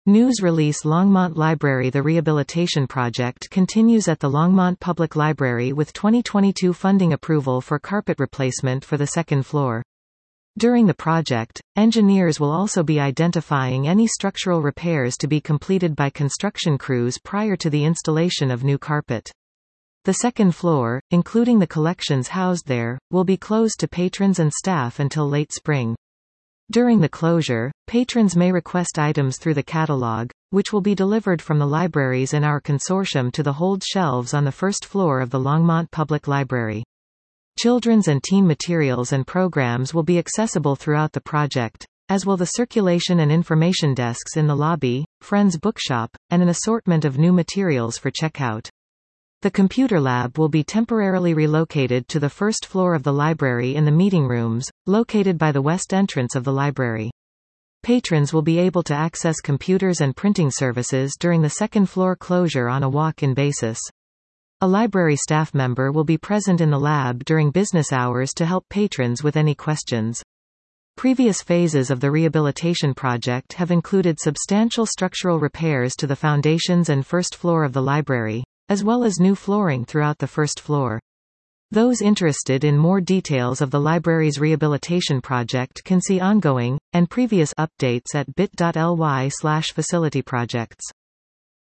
News release Longmont Library. The rehabilitation project continues at the Longmont Public Library with 2022 funding approval for carpet replacement for the second floor. During the project, engineers will also be identifying any structural repairs to be completed by construction crews prior to the installation of new carpet. The second floor, including the collections housed there, will be closed to patrons and staff until late spring. During the closure, patrons may request items through the catalog, which will be delivered from the libraries in our consortium to the hold shelves on the first floor of the Longmont Public Library. Children's and teen materials and programs will be accessible throughout the project, as will the circulation and information desks in the lobby, Friends Bookshop, and an assortment of new materials for checkout. The computer lab will be temporarily relocated to the first floor of the library in the meeting rooms, located by the west entrance of the library. Patrons will be able to access computers and printing services during the second floor closure on a walk-in basis. A library staff member will be present in the lab during business hours to help patrons with any questions. Previous phases of the rehabilitation project have included substantial structural repairs to the foundations and first floor of the library, as well as new flooring throughout the first floor. Those interested in more details of the library's rehabilitation project can see ongoing and previous updates at bit.ly/facilityprojects.